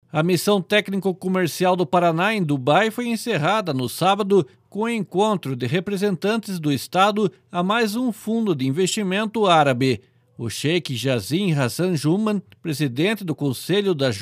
A missão técnico-comercial do Paraná em Dubai foi encerrada no sábado com o encontro de representantes do Estado a mais um fundo de investimento árabe. O Sheikh Jassim Hassan Juman, presidente do conselho da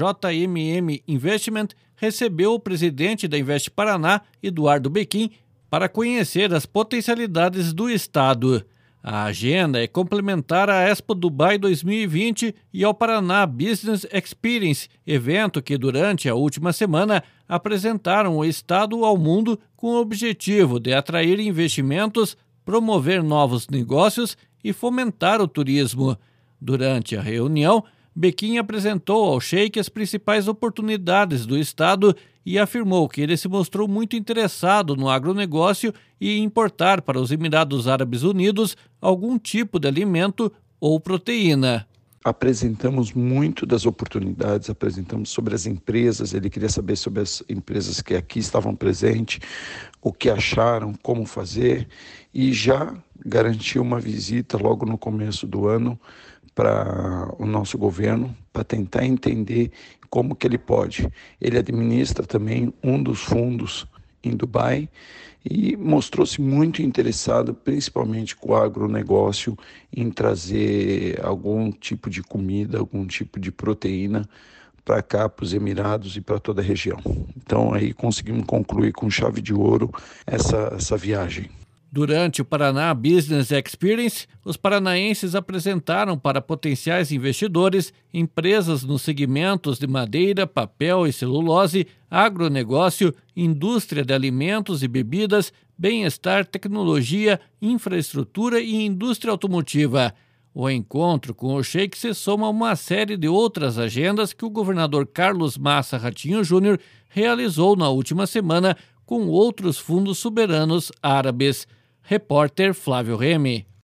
JMM Investment, recebeu o presidente da Invest Paraná, Eduardo Bequim, para conhecer as potencialidades do Estado. A agenda é complementar à Expo Dubai 2020 e ao Paraná Business Experience, evento que durante a última semana apresentaram o Estado ao mundo com o objetivo de atrair investimentos, promover novos negócios e fomentar o turismo. Durante a reunião, Bequim apresentou ao Sheikh as principais oportunidades do Estado e afirmou que ele se mostrou muito interessado no agronegócio e em importar para os Emirados Árabes Unidos algum tipo de alimento ou proteína. Apresentamos muito das oportunidades, apresentamos sobre as empresas, ele queria saber sobre as empresas que aqui estavam presentes, o que acharam, como fazer, e já garantiu uma visita logo no começo do ano para o nosso governo, para tentar entender como que ele pode. Ele administra também um dos fundos em Dubai e mostrou-se muito interessado, principalmente com o agronegócio, em trazer algum tipo de comida, algum tipo de proteína para cá, para os Emirados e para toda a região. Então aí conseguimos concluir com chave de ouro essa viagem. Durante o Paraná Business Experience, os paranaenses apresentaram para potenciais investidores empresas nos segmentos de madeira, papel e celulose, agronegócio, indústria de alimentos e bebidas, bem-estar, tecnologia, infraestrutura e indústria automotiva. O encontro com o Sheikh se soma a uma série de outras agendas que o governador Carlos Massa Ratinho Júnior realizou na última semana com outros fundos soberanos árabes. Repórter Flávio Remy.